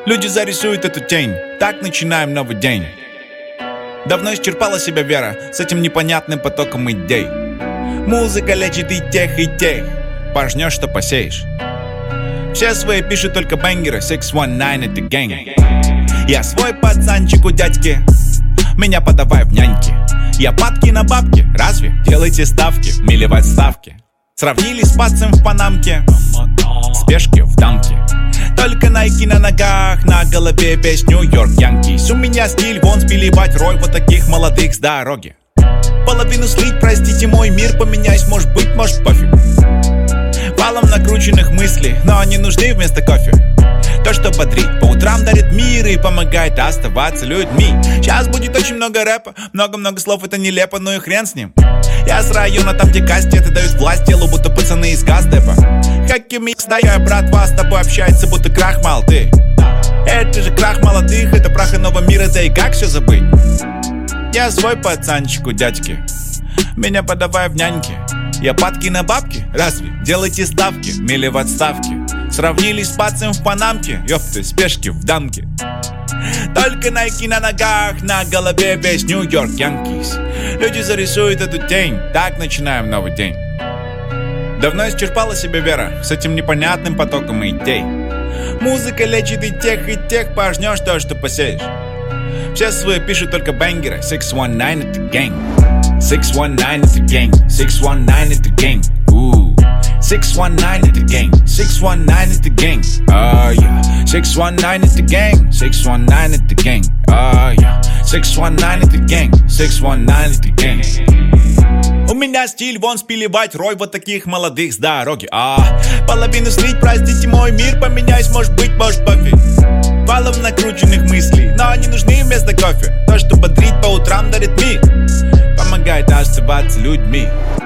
Люди зарисуют эту тень. Так начинаем новый день. Давно исчерпала себя вера с этим непонятным потоком идей. Музыка лечит и тех, пожнешь, что посеешь. Все свои пишут только бэнгеры. 619 это гэнг. Я свой пацанчик у дядьки, меня подавай в няньки. Я падки на бабки, разве? Делайте ставки, милевать ставки. Сравнили с пацем в панамке, спешки в дамке. Только найки на ногах, на голове весь Нью-Йорк Янкис. У меня стиль, вон спиливать роль вот таких молодых с дороги. Половину слить, простите, мой мир поменяюсь, может быть, может пофиг. Валом накрученных мыслей, но они нужны вместо кофе. То, что бодрит, по утрам дарит мир и помогает оставаться людьми. Сейчас будет очень много рэпа, много-много слов, это нелепо, ну и хрен с ним. Я с района, там где кастеты дают власть телу, будто пацаны из газдепа. Какими стая, братва, с тобой общается, будто крахмал ты. Это же крах молодых, это прах иного мира, да и как все забыть? Я свой пацанчик у дядьки, меня подавай в няньки. Я падки на бабки, разве? Делайте ставки, мили в отставке. Сравнили с пацем в панамке, ёпты, спешки в дамке. Только найки на ногах, на голове весь Нью-Йорк Янкис. Люди зарисуют эту тень, так начинаем новый день. Давно исчерпала себя вера с этим непонятным потоком идей. Музыка лечит и тех, пожнешь то, что посеешь. Все свои пишут только бэнгеры. 619 это гэнг. 619 это гэнг. 619 это гэнг. 619 это гэнг. 619 это гэнг. Oh yeah. 619 это гэнг. 619 это гэнг. Oh yeah. 619 это гэнг. 619 это гэнг. У меня стиль, вон спиливать рой вот таких молодых с дороги. Половину слить, простите, мой мир поменяюсь, может быть, может пофиг. Валом накрученных мыслей, но они нужны вместо кофе. То, что бодрит по утрам, дарит мир, помогает оставаться людьми.